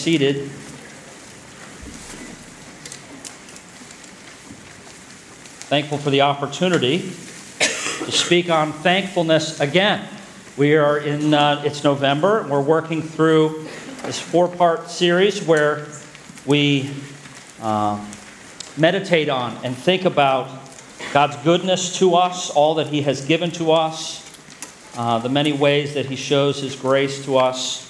seated. Thankful for the opportunity to speak on thankfulness again. We are in, it's November, and we're working through this 4-part series where we meditate on and think about God's goodness to us, all that He has given to us, the many ways that He shows His grace to us.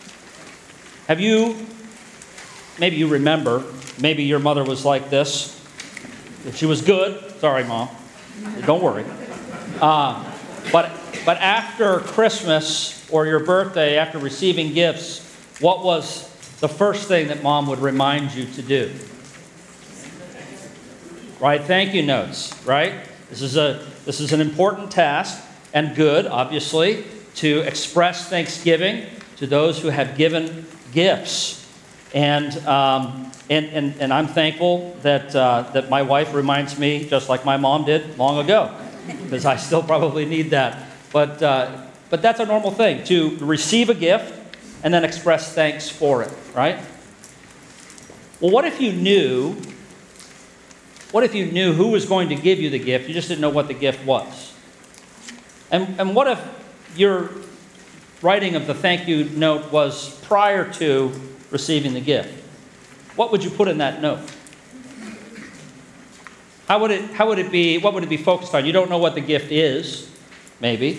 Maybe you remember, maybe your mother was like this. If she was good, sorry, Mom, don't worry. But after Christmas or your birthday, after receiving gifts, what was the first thing that Mom would remind you to do? Right, thank you notes, right? This is an important task and good, obviously, to express thanksgiving to those who have given gifts. And I'm thankful that my wife reminds me, just like my mom did long ago, because I still probably need that. But that's a normal thing, to receive a gift and then express thanks for it, right? Well, what if you knew who was going to give you the gift, you just didn't know what the gift was? And what if your writing of the thank you note was prior to receiving the gift? What would you put in that note? How would it be? What would it be focused on? You don't know what the gift is, maybe.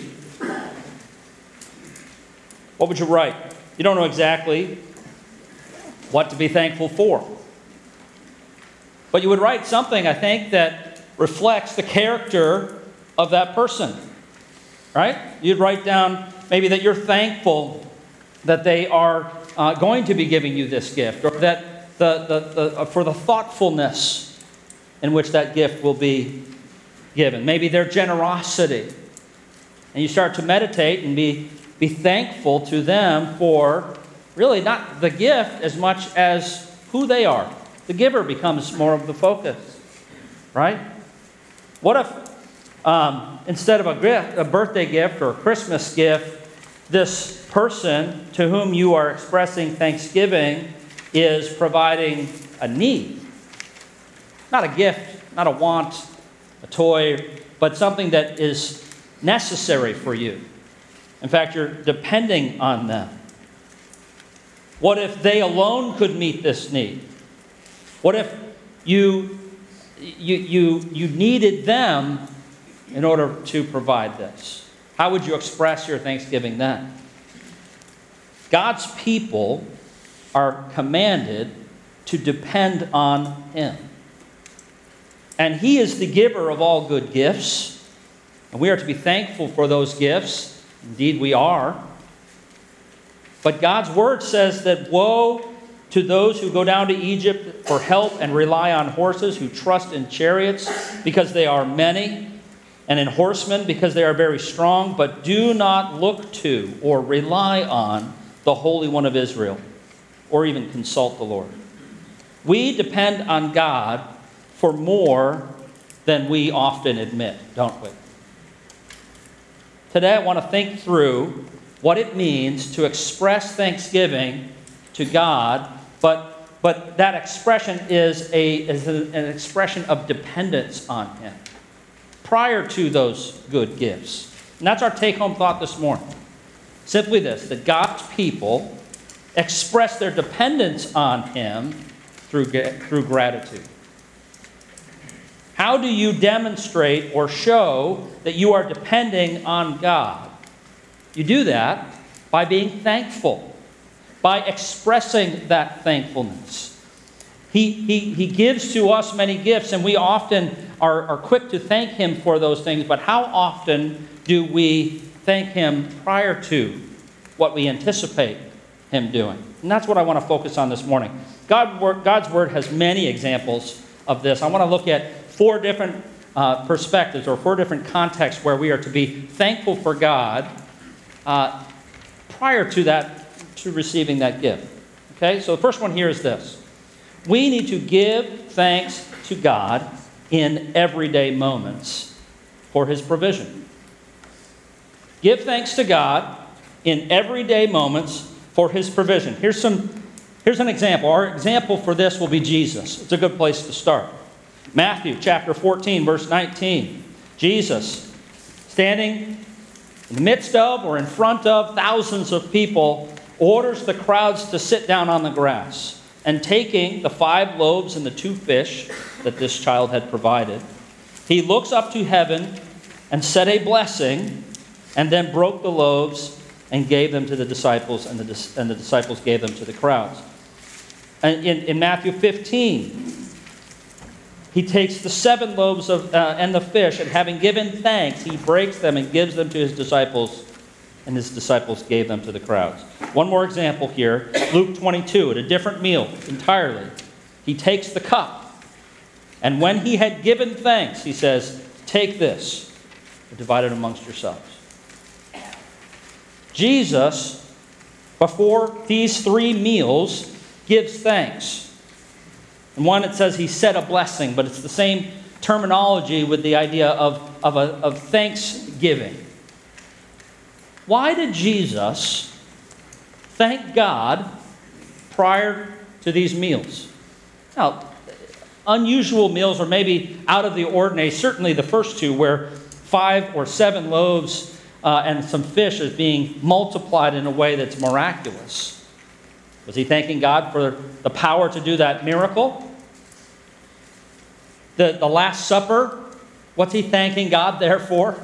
What would you write? You don't know exactly what to be thankful for. But you would write something, I think, that reflects the character of that person. Right? You'd write down maybe that you're thankful that they are going to be giving you this gift, or that for the thoughtfulness in which that gift will be given. Maybe their generosity. And you start to meditate and be thankful to them for really not the gift as much as who they are. The giver becomes more of the focus, right? What if instead of a birthday gift or a Christmas gift, this person to whom you are expressing thanksgiving is providing a need? Not a gift, not a want, a toy, but something that is necessary for you. In fact, you're depending on them. What if they alone could meet this need? What if you needed them in order to provide this? How would you express your thanksgiving then? God's people are commanded to depend on Him. And He is the giver of all good gifts. And we are to be thankful for those gifts. Indeed, we are. But God's Word says that woe to those who go down to Egypt for help and rely on horses, who trust in chariots because they are many, and in horsemen because they are very strong, but do not look to or rely on the Holy One of Israel, or even consult the Lord. We depend on God for more than we often admit, don't we? Today I want to think through what it means to express thanksgiving to God, but that expression is an expression of dependence on Him prior to those good gifts. And that's our take-home thought this morning. Simply this, that God's people express their dependence on Him through gratitude. How do you demonstrate or show that you are depending on God? You do that by being thankful, by expressing that thankfulness. He gives to us many gifts, and we often are quick to thank Him for those things, but how often do we thank Him prior to what we anticipate Him doing? And that's what I want to focus on this morning. God's Word has many examples of this. I want to look at 4 different perspectives or 4 different contexts where we are to be thankful for God prior to receiving that gift. Okay, so the first one here is this. We need to give thanks to God in everyday moments for His provision. Give thanks to God in everyday moments for His provision. Here's some Here's an example. Our example for this will be Jesus. It's a good place to start. Matthew chapter 14, verse 19. Jesus, standing in the midst of or in front of thousands of people, orders the crowds to sit down on the grass. And taking the 5 loaves and the 2 fish that this child had provided, he looks up to heaven and said a blessing, and then broke the loaves and gave them to the disciples, and the disciples gave them to the crowds. And in Matthew 15, he takes the 7 loaves and the fish, and having given thanks, he breaks them and gives them to his disciples, and his disciples gave them to the crowds. One more example here. Luke 22, at a different meal entirely. He takes the cup, and when he had given thanks, he says, "Take this, and divide it amongst yourselves." Jesus, before these 3 meals, gives thanks. And one, it says he said a blessing, but it's the same terminology with the idea of thanksgiving. Why did Jesus thank God prior to these meals? Now, unusual meals, or maybe out of the ordinary, certainly the first 2, where 5 or 7 loaves and some fish is being multiplied in a way that's miraculous. Was he thanking God for the power to do that miracle? The Last Supper, what's he thanking God there for?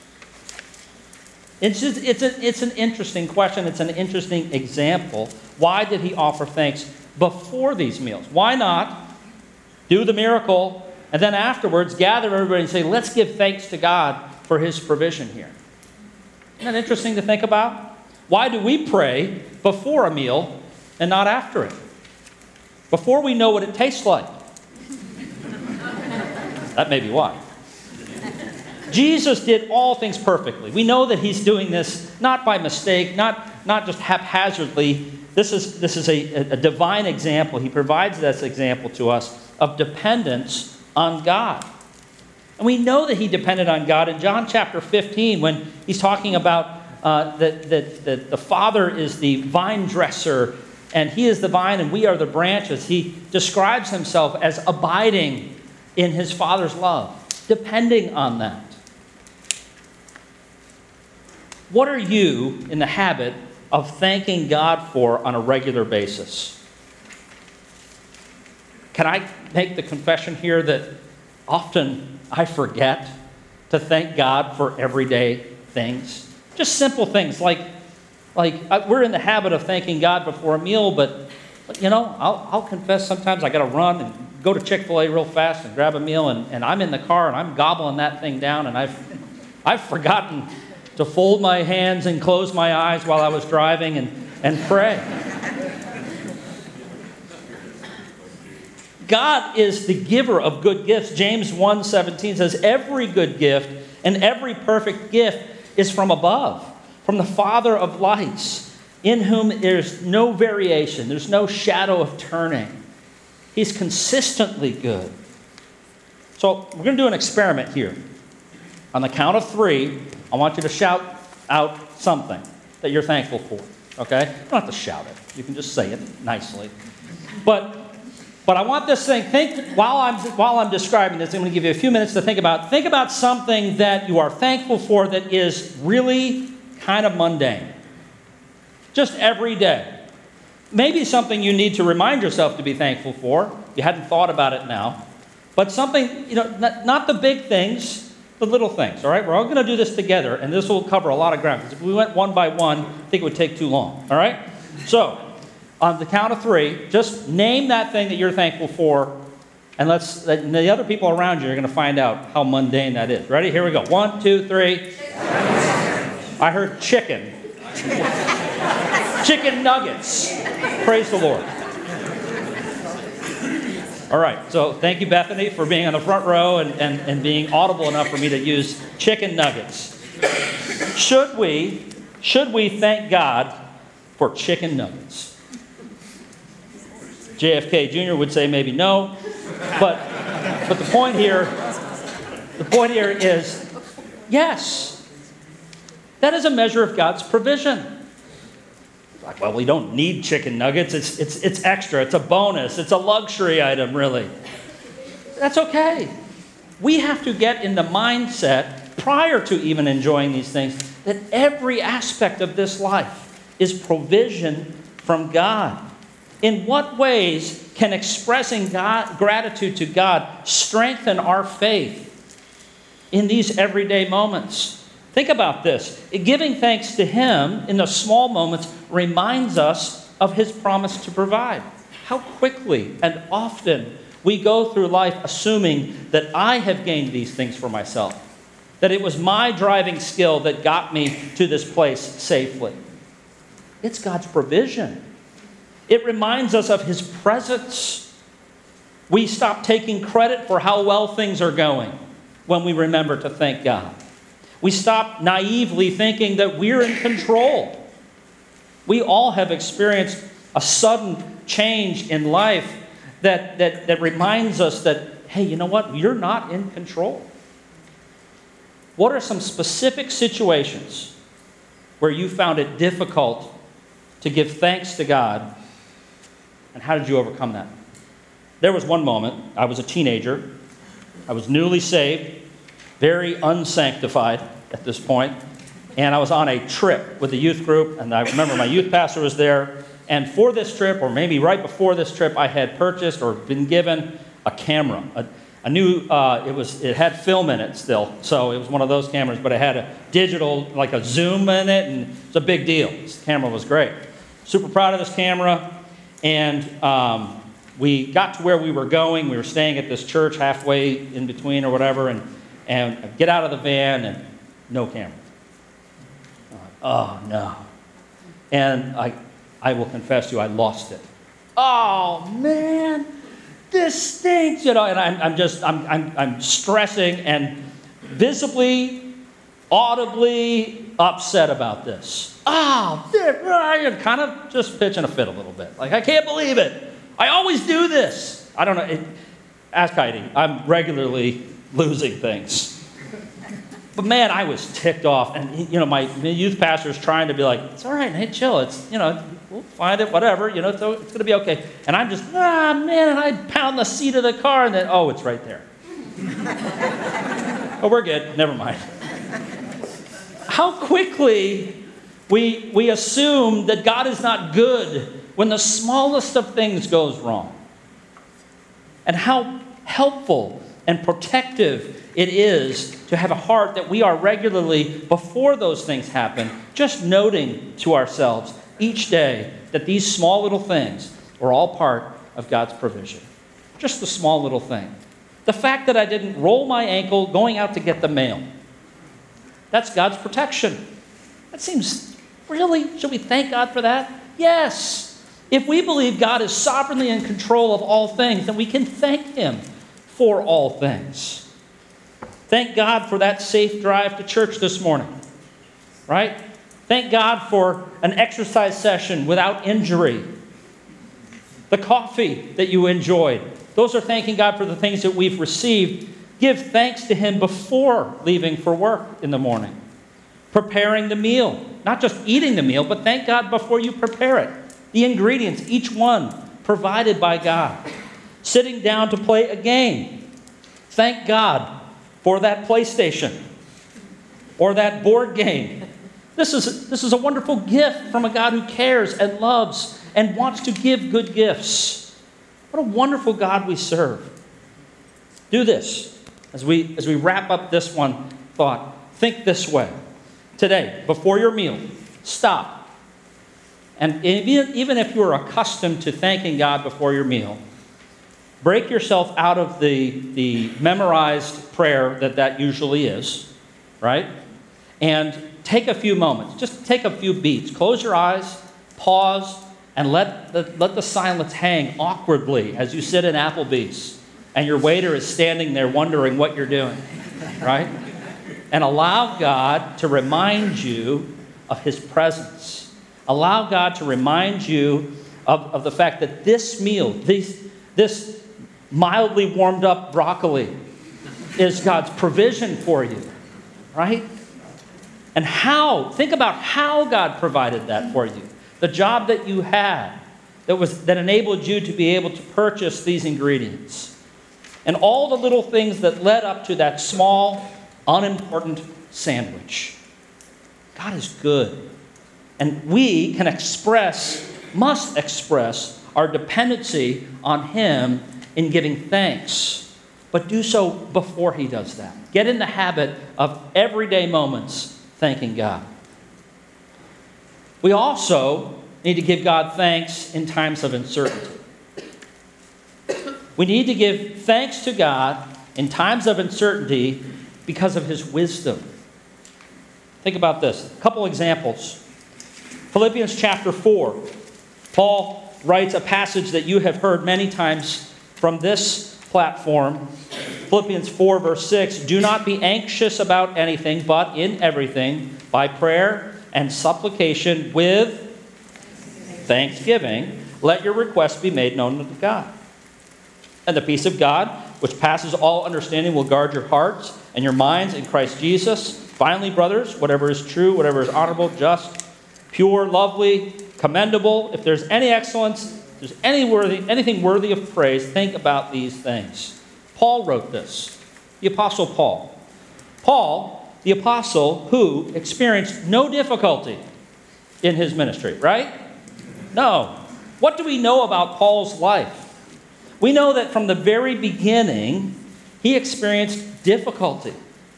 It's an interesting question. It's an interesting example. Why did he offer thanks before these meals? Why not do the miracle and then afterwards gather everybody and say, let's give thanks to God for his provision here? Isn't that interesting to think about? Why do we pray before a meal and not after it? Before we know what it tastes like. That may be why. Jesus did all things perfectly. We know that he's doing this not by mistake, not just haphazardly. This is a divine example. He provides this example to us of dependence on God. And we know that he depended on God in John chapter 15 when he's talking about that the Father is the vine dresser and he is the vine and we are the branches. He describes himself as abiding in his Father's love, depending on that. What are you in the habit of thanking God for on a regular basis? Can I make the confession here that often I forget to thank God for everyday things? Just simple things like we're in the habit of thanking God before a meal, but I'll confess sometimes I got to run and go to Chick-fil-A real fast and grab a meal, and I'm in the car and I'm gobbling that thing down, and I've forgotten to fold my hands and close my eyes while I was driving and pray. God is the giver of good gifts. James 1:17 says, every good gift and every perfect gift is from above, from the Father of lights, in whom there's no variation, there's no shadow of turning. He's consistently good. So we're going to do an experiment here. On the count of 3, I want you to shout out something that you're thankful for. Okay? You don't have to shout it. You can just say it nicely. But I want this thing. While I'm describing this, I'm going to give you a few minutes to think about something that you are thankful for that is really kind of mundane. Just every day. Maybe something you need to remind yourself to be thankful for. You hadn't thought about it now. But something, not the big things, the little things, all right? We're all going to do this together, and this will cover a lot of ground. Because if we went one by one, I think it would take too long, all right? So, on the count of 3, just name that thing that you're thankful for, and the other people around you are going to find out how mundane that is. Ready? Here we go. 1, 2, 3. I heard chicken. Chicken nuggets. Praise the Lord. All right, so thank you, Bethany, for being on the front row and being audible enough for me to use chicken nuggets. Should we thank God for chicken nuggets? JFK Jr. would say maybe no, but the point here is yes. That is a measure of God's provision. Like, well, we don't need chicken nuggets. It's extra. It's a bonus. It's a luxury item, really. That's okay. We have to get in the mindset prior to even enjoying these things that every aspect of this life is provision from God. In what ways can expressing gratitude to God strengthen our faith in these everyday moments? Think about this. Giving thanks to Him in the small moments reminds us of His promise to provide. How quickly and often we go through life assuming that I have gained these things for myself, that it was my driving skill that got me to this place safely. It's God's provision. It reminds us of His presence. We stop taking credit for how well things are going when we remember to thank God. We stop naively thinking that we're in control. We all have experienced a sudden change in life that reminds us that, hey, you know what? You're not in control. What are some specific situations where you found it difficult to give thanks to God, and how did you overcome that? There was one moment. I was a teenager. I was newly saved, very unsanctified at this point, and I was on a trip with the youth group, and I remember my youth pastor was there, and for this trip, or maybe right before this trip, I had purchased or been given a camera. A new, it had film in it still, so it was one of those cameras, but it had a digital, like a zoom in it, and it's a big deal. This camera was great. Super proud of this camera, and we got to where we were going. We were staying at this church halfway in between or whatever, and get out of the van, and no camera. Oh, no. And I will confess to you, I lost it. Oh, man, this stinks, and I'm stressing and visibly, audibly upset about this. And kind of just pitching a fit a little bit. Like, I can't believe it. I always do this. I don't know. Ask Heidi. I'm regularly losing things. But man, I was ticked off. And, my youth pastor is trying to be like, it's all right, hey, chill. It's, we'll find it, whatever. It's going to be okay. And I'm just, man, and I pound the seat of the car, and then, it's right there. Oh, we're good. Never mind. How quickly we assume that God is not good when the smallest of things goes wrong. And how helpful and protective it is to have a heart that we are regularly, before those things happen, just noting to ourselves each day that these small little things are all part of God's provision. Just the small little thing. The fact that I didn't roll my ankle going out to get the mail. That's God's protection. That seems, really? Should we thank God for that? Yes. If we believe God is sovereignly in control of all things, then we can thank Him for all things. Thank God for that safe drive to church this morning, right? Thank God for an exercise session without injury. The coffee that you enjoyed. Those are thanking God for the things that we've received. Give thanks to Him before leaving for work in the morning. Preparing the meal. Not just eating the meal, but thank God before you prepare it. The ingredients, each one provided by God. Sitting down to play a game. Thank God for that PlayStation or that board game. This is a wonderful gift from a God who cares and loves and wants to give good gifts. What a wonderful God we serve. Do this as we wrap up this one thought. Think this way. Today, before your meal, stop. And even if you're accustomed to thanking God before your meal, break yourself out of the memorized prayer that usually is, right? And take a few moments. Just take a few beats. Close your eyes, pause, and let the silence hang awkwardly as you sit in Applebee's and your waiter is standing there wondering what you're doing, right? And allow God to remind you of His presence. Allow God to remind you of the fact that this meal, this mildly warmed up broccoli is God's provision for you, right? And think about how God provided that for you. the job that you had that enabled you to be able to purchase these ingredients, and all the little things that led up to that small, unimportant sandwich. God is good. And we must express our dependency on Him in giving thanks, but do so before He does that. Get in the habit of everyday moments thanking God. We also need to give God thanks in times of uncertainty. We need to give thanks to God in times of uncertainty because of His wisdom. Think about this. A couple examples. Philippians chapter 4. Paul writes a passage that you have heard many times from this platform. Philippians 4 verse 6. Do not be anxious about anything, but in everything, by prayer and supplication with thanksgiving, let your requests be made known to God. And the peace of God, which passes all understanding, will guard your hearts and your minds in Christ Jesus. Finally, brothers, whatever is true, whatever is honorable, just, pure, lovely, commendable, if there's any excellence, if there's anything worthy of praise, think about these things. Paul wrote this, the Apostle Paul. Paul, the apostle who experienced no difficulty in his ministry, right? No. What do we know about Paul's life? We know that from the very beginning, he experienced difficulty.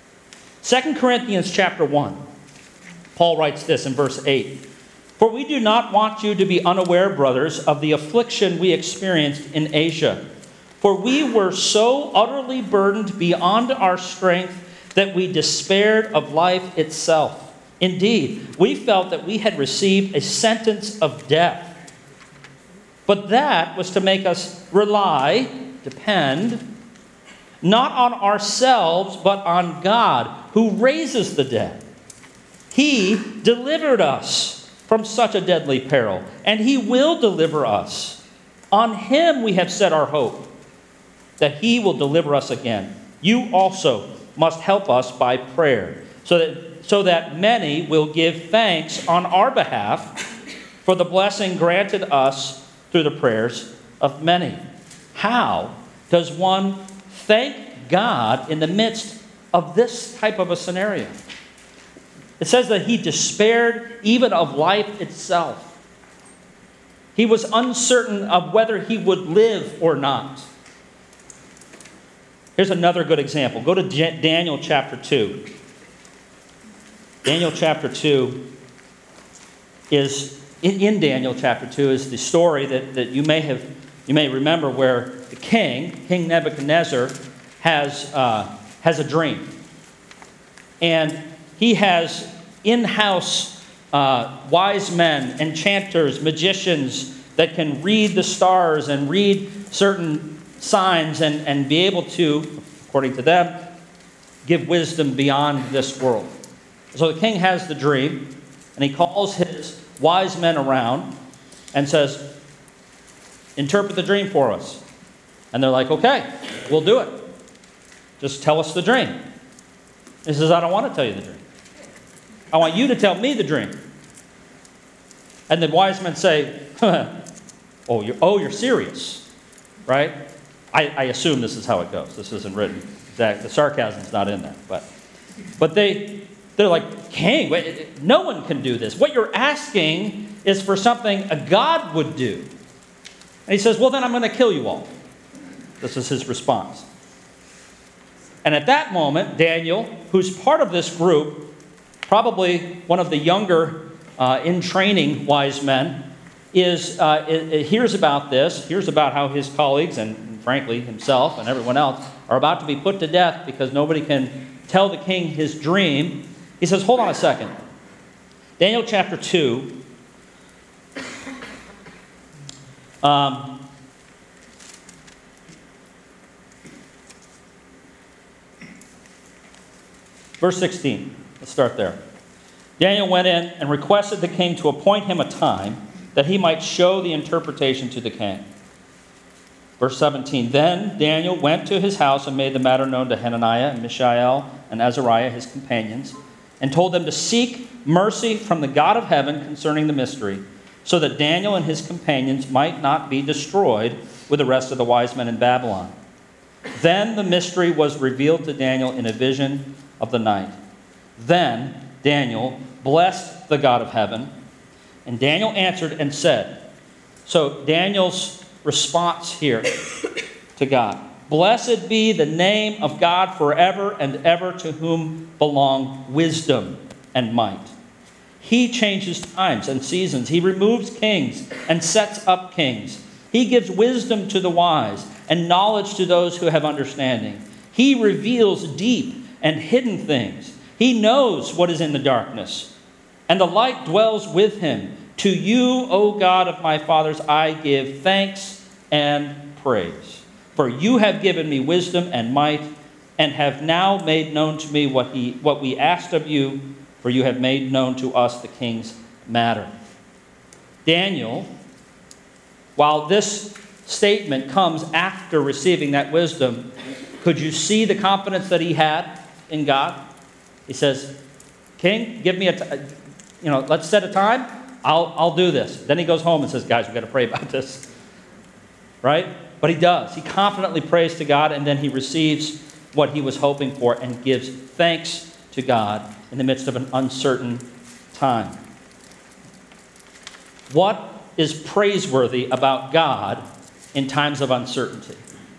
2 Corinthians chapter 1, Paul writes this in verse 8. For we do not want you to be unaware, brothers, of the affliction we experienced in Asia. For we were so utterly burdened beyond our strength that we despaired of life itself. Indeed, we felt that we had received a sentence of death. But that was to make us depend, not on ourselves, but on God, who raises the dead. He delivered us from such a deadly peril, and He will deliver us. On Him we have set our hope, that He will deliver us again. You also must help us by prayer, so that many will give thanks on our behalf for the blessing granted us through the prayers of many. How does one thank God in the midst of this type of a scenario? It says that he despaired even of life itself. He was uncertain of whether he would live or not. Here's another good example. Go to Daniel chapter 2. Daniel chapter 2 is, in Daniel chapter 2 is the story that you may remember, where the King Nebuchadnezzar, has a dream. And he has in-house wise men, enchanters, magicians that can read the stars and read certain signs and be able to, according to them, give wisdom beyond this world. So the king has the dream, and he calls his wise men around and says, interpret the dream for us. And they're like, okay, we'll do it. Just tell us the dream. He says, I don't want to tell you the dream. I want you to tell me the dream. And the wise men say, you're serious, right? I assume this is how it goes. This isn't written exactly. The sarcasm's not in there. But they're like, king, no one can do this. What you're asking is for something a god would do. And he says, well, then I'm going to kill you all. This is his response. And at that moment, Daniel, who's part of this group, probably one of the younger in training wise men, hears about this, hears about how his colleagues and frankly himself and everyone else are about to be put to death because nobody can tell the king his dream. He says, hold on a second. Daniel chapter 2. Verse 16. Let's start there. Daniel went in and requested the king to appoint him a time that he might show the interpretation to the king. Verse 17. Then Daniel went to his house and made the matter known to Hananiah and Mishael and Azariah, his companions, and told them to seek mercy from the God of heaven concerning the mystery. so that Daniel and his companions might not be destroyed with the rest of the wise men in Babylon. Then the mystery was revealed to Daniel in a vision of the night. Then Daniel blessed the God of heaven, and Daniel answered and said, so Daniel's response here to God, blessed be the name of God forever and ever, to whom belong wisdom and might. He changes times and seasons. He removes kings and sets up kings. He gives wisdom to the wise and knowledge to those who have understanding. He reveals deep and hidden things. He knows what is in the darkness, and the light dwells with him. To you, O God of my fathers, I give thanks and praise. For you have given me wisdom and might, and have now made known to me what we asked of you, for you have made known to us the king's matter. Daniel, while this statement comes after receiving that wisdom, could you see the confidence that he had in God? He says, King, give me let's set a time. I'll do this. Then he goes home and says, guys, we've got to pray about this. Right? But he does. He confidently prays to God, and then he receives what he was hoping for and gives thanks to God in the midst of an uncertain time. What is praiseworthy about God in times of uncertainty?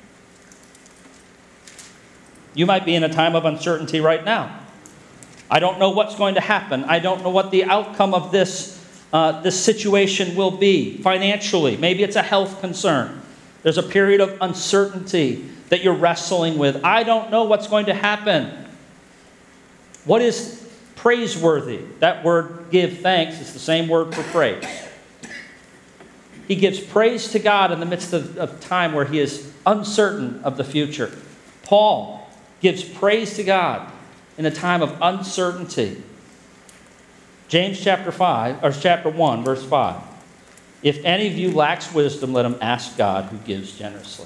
You might be in a time of uncertainty right now. I don't know what's going to happen. I don't know what the outcome of this situation will be financially. Maybe it's a health concern. There's a period of uncertainty that you're wrestling with. I don't know what's going to happen. What is praiseworthy? That word, give thanks, is the same word for praise. He gives praise to God in the midst of time where he is uncertain of the future. Paul gives praise to God in a time of uncertainty. James chapter 1, verse 5. If any of you lacks wisdom, let him ask God, who gives generously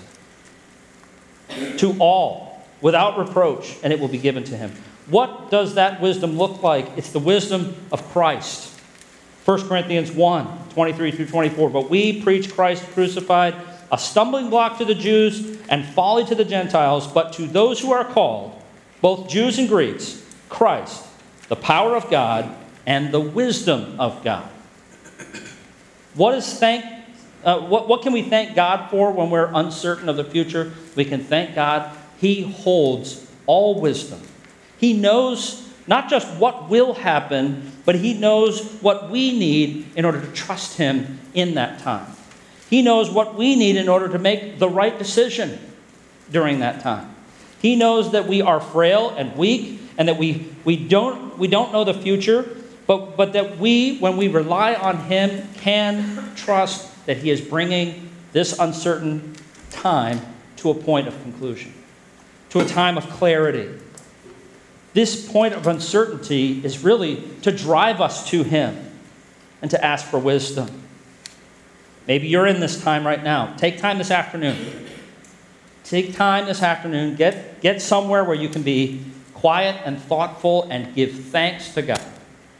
to all, without reproach, and it will be given to him. What does that wisdom look like? It's the wisdom of Christ. 1 Corinthians 1, 23 through 24. But we preach Christ crucified, a stumbling block to the Jews and folly to the Gentiles, but to those who are called, both Jews and Greeks, Christ, the power of God and the wisdom of God. What can we thank God for when we're uncertain of the future? We can thank God. He holds all wisdom. He knows not just what will happen, but he knows what we need in order to trust him in that time. He knows what we need in order to make the right decision during that time. He knows that we are frail and weak, and that we don't know the future, but that we, when we rely on him, can trust that he is bringing this uncertain time to a point of conclusion, to a time of clarity. This point of uncertainty is really to drive us to him and to ask for wisdom. Maybe you're in this time right now. Take time this afternoon. Take time this afternoon. Get somewhere where you can be quiet and thoughtful and give thanks to God.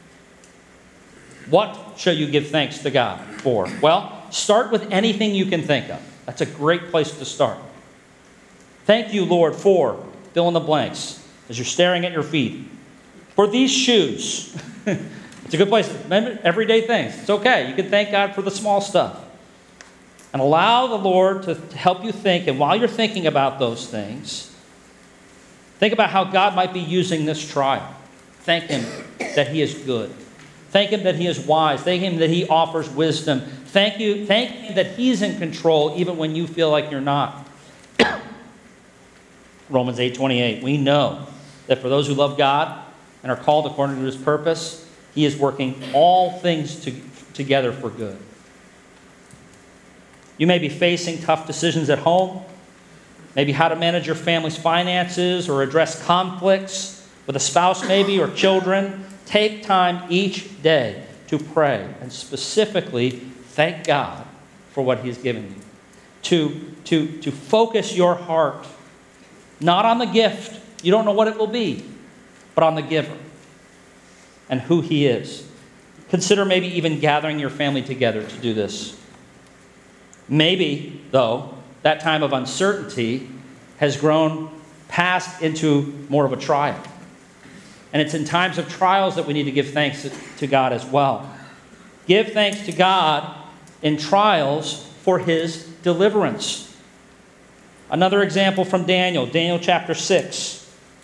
What shall you give thanks to God for? Well, start with anything you can think of. That's a great place to start. Thank you, Lord, for fill in the blanks as you're staring at your feet. For these shoes. It's a good place. Remember, everyday things. It's okay. You can thank God for the small stuff. And allow the Lord to help you think. And while you're thinking about those things, think about how God might be using this trial. Thank him that he is good. Thank him that he is wise. Thank him that he offers wisdom. Thank him that he's in control even when you feel like you're not. Romans 8:28. We know that for those who love God and are called according to his purpose, he is working all things together for good. You may be facing tough decisions at home, maybe how to manage your family's finances or address conflicts with a spouse maybe or children. Take time each day to pray and specifically thank God for what he's given you. To focus your heart not on the gift, you don't know what it will be, but on the giver and who he is. consider maybe even gathering your family together to do this. Maybe, though, that time of uncertainty has grown past into more of a trial. And it's in times of trials that we need to give thanks to God as well. Give thanks to God in trials for his deliverance. Another example from Daniel chapter 6.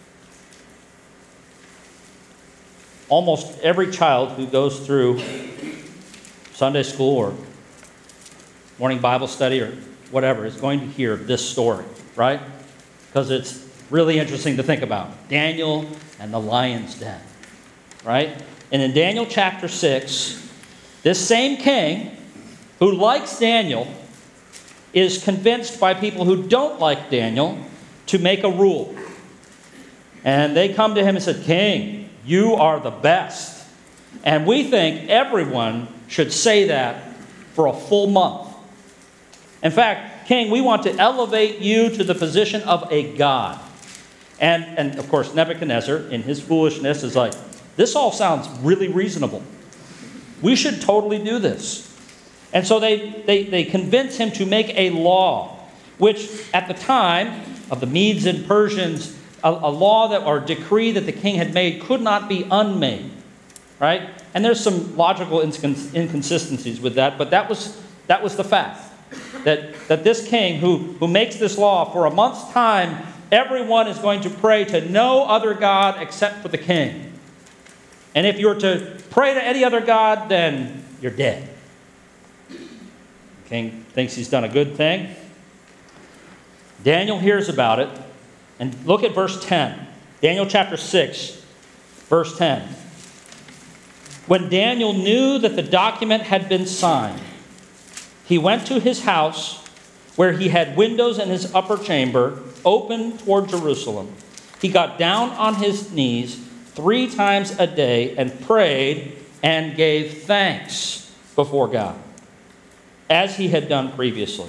Almost every child who goes through Sunday school or morning Bible study or whatever is going to hear this story, right? Because it's really interesting to think about. Daniel and the lion's den, right? And in Daniel chapter 6, this same king who likes Daniel is convinced by people who don't like Daniel to make a rule. And they come to him and said, "King, you are the best. And we think everyone should say that for a full month. In fact, King, we want to elevate you to the position of a god." And of course, Nebuchadnezzar, in his foolishness, is like, this all sounds really reasonable. We should totally do this. And so they convince him to make a law, which at the time of the Medes and Persians, a law that or decree that the king had made could not be unmade, right? And there's some logical inconsistencies with that, but that was the fact. That this king who makes this law for a month's time, everyone is going to pray to no other god except for the king. And if you're to pray to any other god, then you're dead. The king thinks he's done a good thing. Daniel hears about it. And look at verse 10. Daniel chapter 6, verse 10. When Daniel knew that the document had been signed, he went to his house where he had windows in his upper chamber open toward Jerusalem. He got down on his knees 3 times a day and prayed and gave thanks before God, as he had done previously.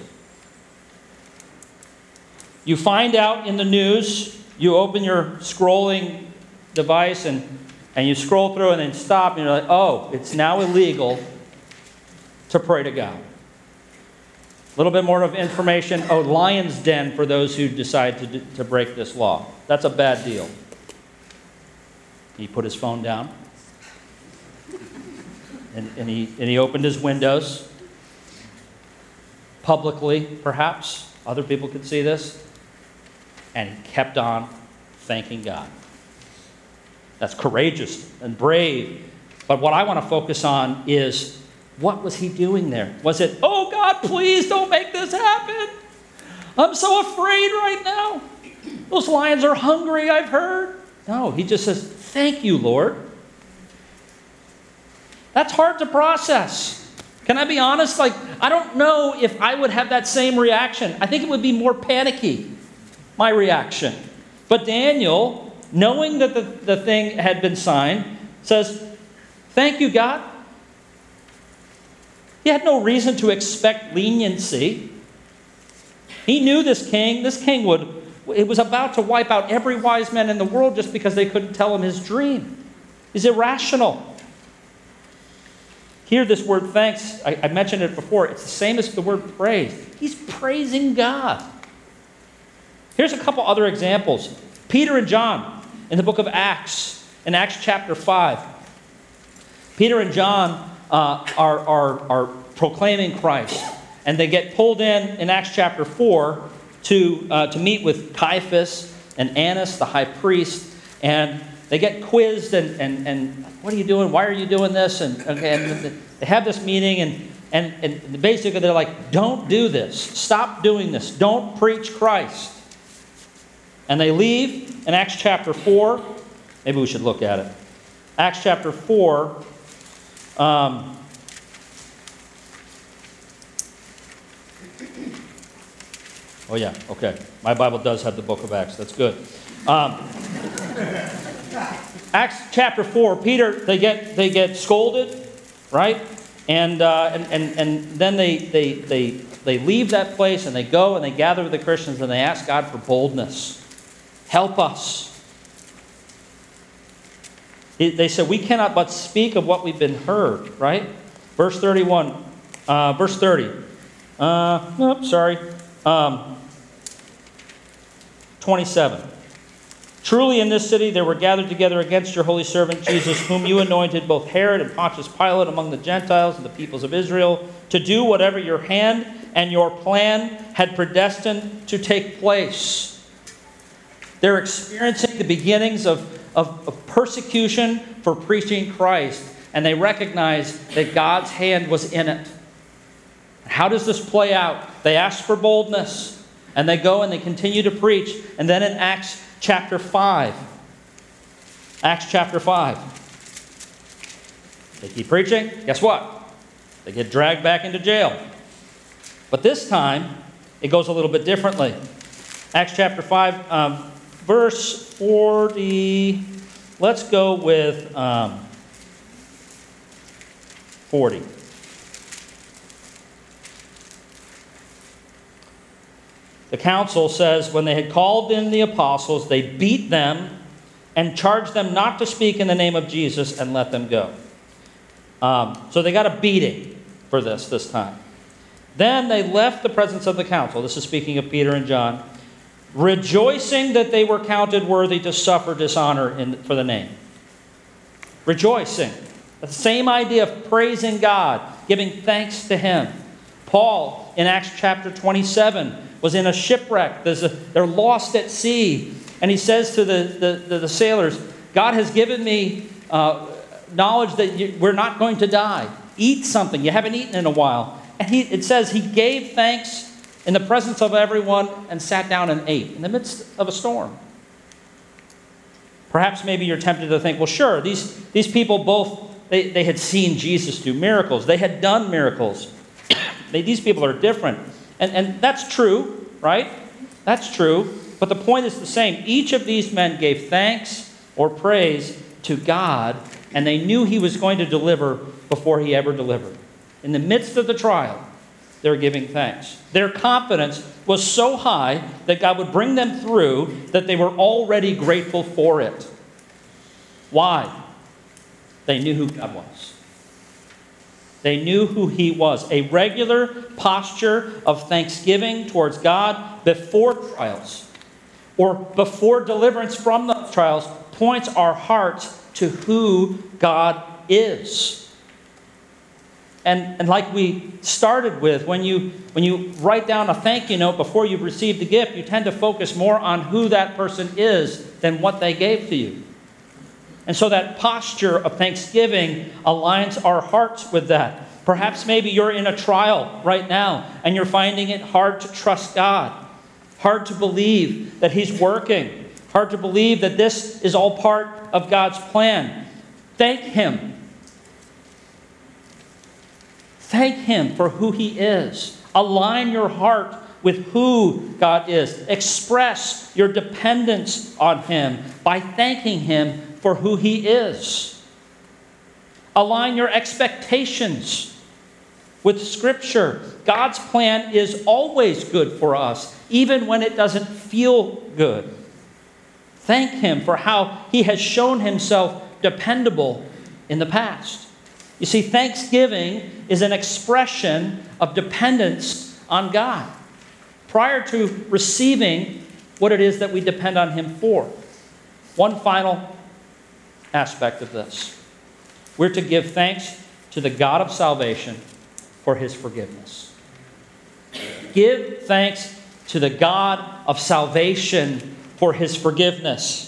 You find out in the news, you open your scrolling device and you scroll through and then stop and you're like, oh, it's now illegal to pray to God. A little bit more of information. Oh, lion's den for those who decide to break this law. That's a bad deal. He put his phone down. And he opened his windows. Publicly, perhaps. Other people could see this. And he kept on thanking God. That's courageous and brave. But what I want to focus on is, what was he doing there? Was it, oh God, please don't make this happen. I'm so afraid right now. Those lions are hungry, I've heard. No, he just says, thank you, Lord. That's hard to process. Can I be honest? I don't know if I would have that same reaction. I think it would be more panicky, my reaction. But Daniel, knowing that the thing had been signed, says, thank you, God. He had no reason to expect leniency. He knew this king was about to wipe out every wise man in the world just because they couldn't tell him his dream. He's irrational. Here, this word thanks, I mentioned it before, it's the same as the word praise. He's praising God. Here's a couple other examples. Peter and John in the book of Acts, in Acts chapter 5. Peter and John are proclaiming Christ. And they get pulled in Acts chapter 4 to meet with Caiaphas and Annas, the high priest. And they get quizzed and what are you doing? Why are you doing this? And they have this meeting and basically they're like, don't do this. Stop doing this. Don't preach Christ. And they leave in Acts chapter 4. Maybe we should look at it. Acts chapter 4. Oh yeah, okay. My Bible does have the book of Acts. That's good. Acts chapter 4. Peter, they get scolded, right? And then they leave that place and they go and they gather with the Christians and they ask God for boldness. Help us. They said, we cannot but speak of what we've been heard, right? Verse 31, verse 30. 27. Truly in this city there were gathered together against your holy servant Jesus, whom you anointed, both Herod and Pontius Pilate, among the Gentiles and the peoples of Israel, to do whatever your hand and your plan had predestined to take place. They're experiencing the beginnings of persecution for preaching Christ, and they recognize that God's hand was in it. How does this play out? They ask for boldness, and they go and they continue to preach. And then in Acts chapter 5, they keep preaching. Guess what? They get dragged back into jail. But this time, it goes a little bit differently. Acts chapter 5, verse 40. Let's go with 40. The council says, when they had called in the apostles, they beat them and charged them not to speak in the name of Jesus and let them go. So they got a beating for this time. Then they left the presence of the council. This is speaking of Peter and John, rejoicing that they were counted worthy to suffer dishonor for the name. Rejoicing. The same idea of praising God, giving thanks to Him. Paul, in Acts chapter 27, was in a shipwreck. They're lost at sea. And he says to the sailors, God has given me knowledge that we're not going to die. Eat something. You haven't eaten in a while. And it says he gave thanks in the presence of everyone and sat down and ate in the midst of a storm. Perhaps maybe you're tempted to think, well, sure, these people both, they had seen Jesus do miracles. They had done miracles. These people are different. And that's true, right? That's true. But the point is the same. Each of these men gave thanks or praise to God, and they knew He was going to deliver before He ever delivered. In the midst of the trial, they're giving thanks. Their confidence was so high that God would bring them through that they were already grateful for it. Why? They knew who God was. They knew who He was. A regular posture of thanksgiving towards God before trials or before deliverance from those trials points our hearts to who God is. And like we started with, when you write down a thank you note before you've received the gift, you tend to focus more on who that person is than what they gave to you. And so that posture of thanksgiving aligns our hearts with that. Perhaps maybe you're in a trial right now and you're finding it hard to trust God, hard to believe that He's working, hard to believe that this is all part of God's plan. Thank Him. Thank Him for who He is. Align your heart with who God is. Express your dependence on Him by thanking Him for who He is. Align your expectations with Scripture. God's plan is always good for us, even when it doesn't feel good. Thank Him for how He has shown Himself dependable in the past. You see, thanksgiving is an expression of dependence on God prior to receiving what it is that we depend on Him for. One final aspect of this. We're to give thanks to the God of salvation for His forgiveness. Give thanks to the God of salvation for His forgiveness.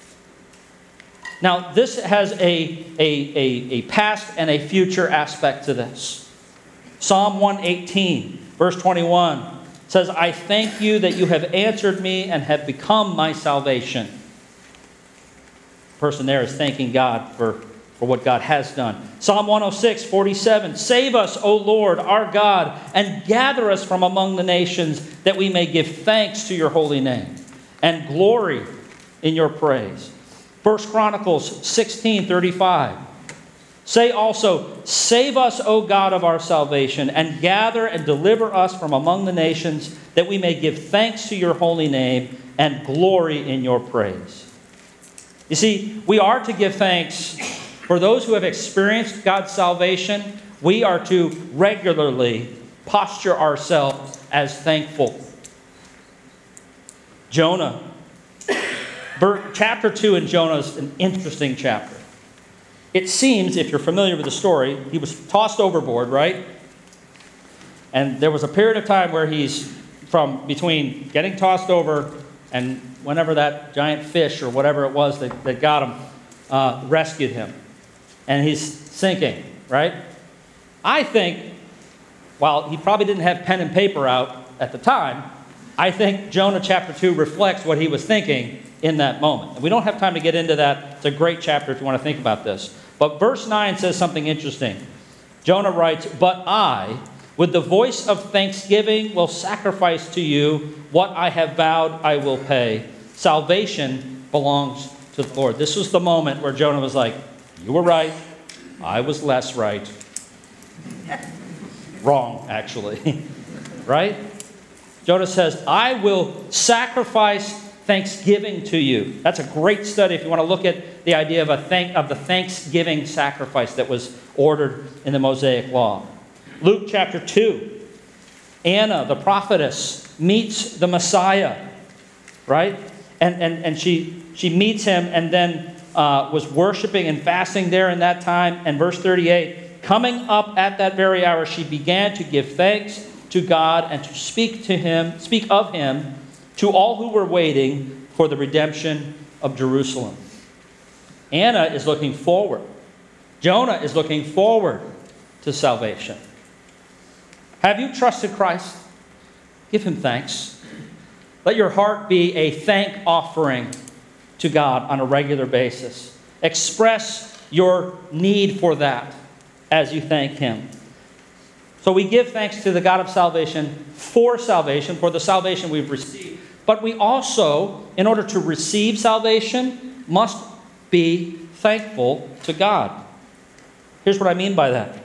Now, this has a past and a future aspect to this. Psalm 118, verse 21 says, I thank you that you have answered me and have become my salvation. The person there is thanking God for what God has done. Psalm 106, 47, save us, O Lord, our God, and gather us from among the nations, that we may give thanks to your holy name and glory in your praise. 1 Chronicles 16:35. Say also, save us, O God of our salvation, and gather and deliver us from among the nations, that we may give thanks to your holy name and glory in your praise. You see, we are to give thanks for those who have experienced God's salvation. We are to regularly posture ourselves as thankful. Jonah. Chapter 2 in Jonah is an interesting chapter. It seems, if you're familiar with the story, he was tossed overboard, right? And there was a period of time where he's from between getting tossed over and whenever that giant fish or whatever it was that got him rescued him. And he's sinking, right? I think, while he probably didn't have pen and paper out at the time, I think Jonah chapter 2 reflects what he was thinking in that moment. And we don't have time to get into that. It's a great chapter if you want to think about this. But verse 9 says something interesting. Jonah writes, "But I, with the voice of thanksgiving, will sacrifice to you what I have vowed I will pay. Salvation belongs to the Lord." This was the moment where Jonah was like, "You were right. I was less right." Wrong, actually. Right? Jonah says, "I will sacrifice thanksgiving to you." That's a great study if you want to look at the idea of the thanksgiving sacrifice that was ordered in the Mosaic Law. Luke chapter 2. Anna, the prophetess, meets the Messiah, right? And she meets him and then was worshiping and fasting there in that time. And verse 38, coming up at that very hour, she began to give thanks to God and to speak of him to all who were waiting for the redemption of Jerusalem. Anna is looking forward. Jonah is looking forward to salvation. Have you trusted Christ? Give him thanks. Let your heart be a thank offering to God on a regular basis. Express your need for that as you thank him. So we give thanks to the God of salvation, for the salvation we've received. But we also, in order to receive salvation, must be thankful to God. Here's what I mean by that.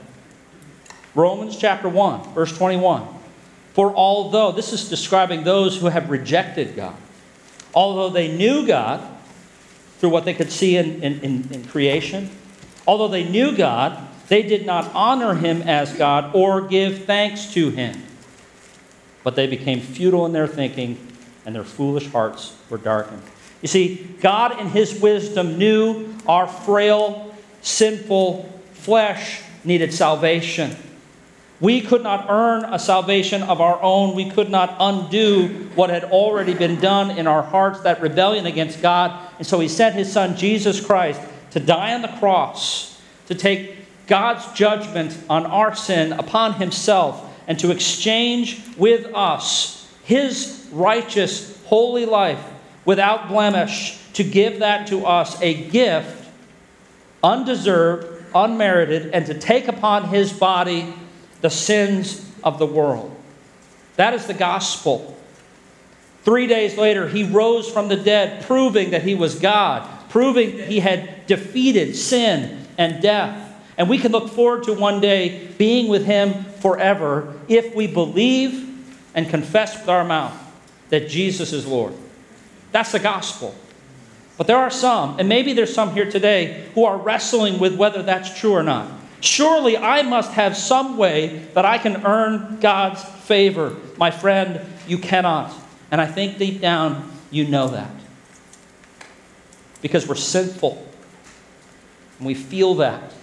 Romans chapter 1, verse 21. For although, this is describing those who have rejected God, although they knew God through what they could see in creation, although they knew God, they did not honor him as God or give thanks to him. But they became futile in their thinking, and their foolish hearts were darkened. You see, God in his wisdom knew our frail, sinful flesh needed salvation. We could not earn a salvation of our own. We could not undo what had already been done in our hearts, that rebellion against God. And so he sent his son, Jesus Christ, to die on the cross, to take God's judgment on our sin upon himself, and to exchange with us his righteous, holy life without blemish, to give that to us, a gift, undeserved, unmerited, and to take upon his body the sins of the world. That is the gospel. 3 days later, he rose from the dead, proving that he was God, proving that he had defeated sin and death. And we can look forward to one day being with him forever if we believe and confess with our mouth that Jesus is Lord. That's the gospel. But there are some, and maybe there's some here today, who are wrestling with whether that's true or not. Surely I must have some way that I can earn God's favor. My friend, you cannot. And I think deep down you know that. Because we're sinful. And we feel that.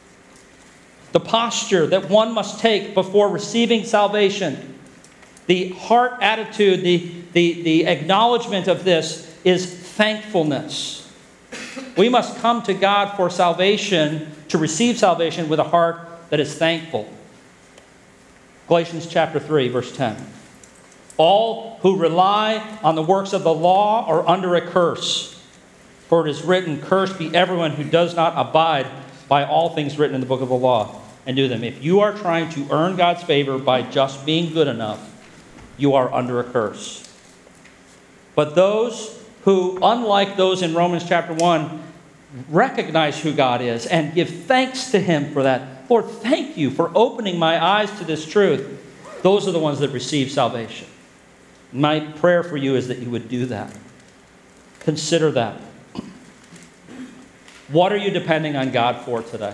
The posture that one must take before receiving salvation, the heart attitude, the acknowledgement of this is thankfulness. We must come to God for salvation, to receive salvation with a heart that is thankful. Galatians chapter 3, verse 10. All who rely on the works of the law are under a curse. For it is written, cursed be everyone who does not abide by all things written in the book of the law and do them. If you are trying to earn God's favor by just being good enough, you are under a curse. But those who, unlike those in Romans chapter 1, recognize who God is and give thanks to him for that. Lord, thank you for opening my eyes to this truth. Those are the ones that receive salvation. My prayer for you is that you would do that. Consider that. What are you depending on God for today?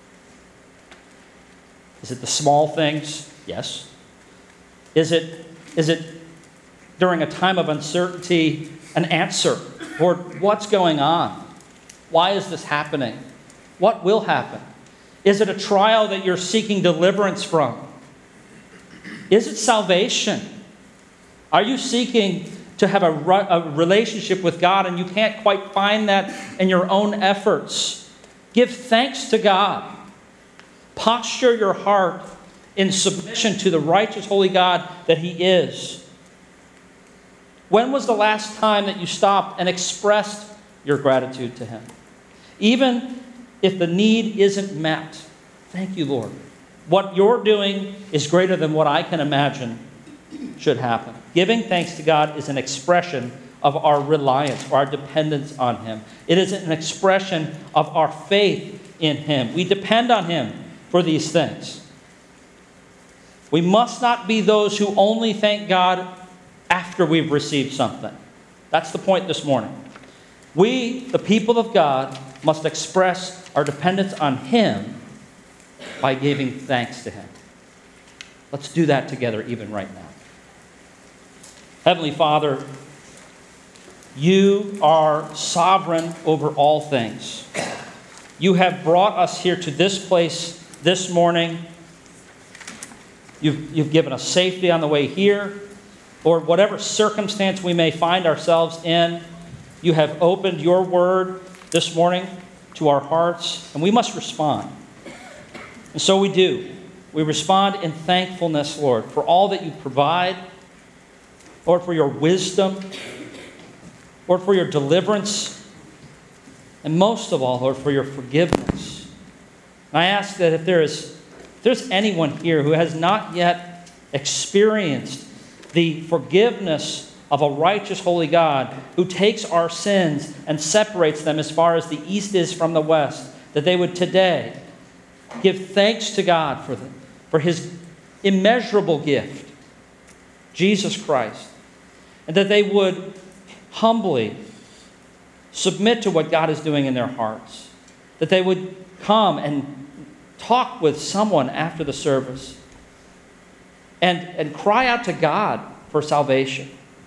Is it the small things? Yes. Is it during a time of uncertainty an answer? Lord, what's going on? Why is this happening? What will happen? Is it a trial that you're seeking deliverance from? Is it salvation? Are you seeking to have a relationship with God and you can't quite find that in your own efforts? Give thanks to God. Posture your heart in submission to the righteous, holy God that He is. When was the last time that you stopped and expressed your gratitude to Him? Even if the need isn't met, thank you, Lord. What you're doing is greater than what I can imagine should happen. Giving thanks to God is an expression of our reliance or our dependence on Him. It is an expression of our faith in Him. We depend on Him for these things. We must not be those who only thank God after we've received something. That's the point this morning. We, the people of God, must express our dependence on Him by giving thanks to Him. Let's do that together even right now. Heavenly Father, You are sovereign over all things. You have brought us here to this place this morning. You've given us safety on the way here, or whatever circumstance we may find ourselves in. You have opened Your word this morning to our hearts, and we must respond. And so we do. We respond in thankfulness, Lord, for all that You provide, Lord, for Your wisdom, Lord, for Your deliverance, and most of all, Lord, for Your forgiveness. And I ask that if there's anyone here who has not yet experienced the forgiveness of a righteous, holy God who takes our sins and separates them as far as the east is from the west, that they would today give thanks to God for them, for His immeasurable gift, Jesus Christ, and that they would humbly submit to what God is doing in their hearts, that they would come and talk with someone after the service and cry out to God for salvation.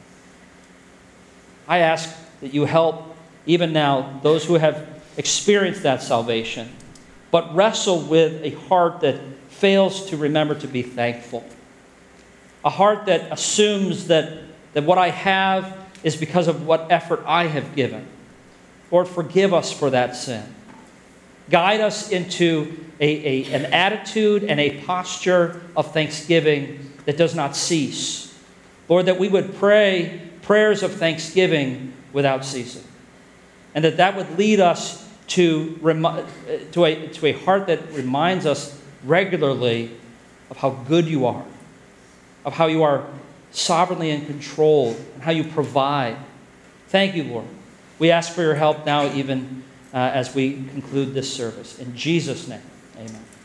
I ask that You help even now those who have experienced that salvation, but wrestle with a heart that fails to remember to be thankful. A heart that assumes that what I have is because of what effort I have given. Lord, forgive us for that sin. Guide us into an attitude and a posture of thanksgiving that does not cease. Lord, that we would pray prayers of thanksgiving without ceasing. And that would lead us to a heart that reminds us regularly of how good You are, of how You are sovereignly in control, and how You provide. Thank You, Lord. We ask for Your help now even as we conclude this service. In Jesus' name, amen.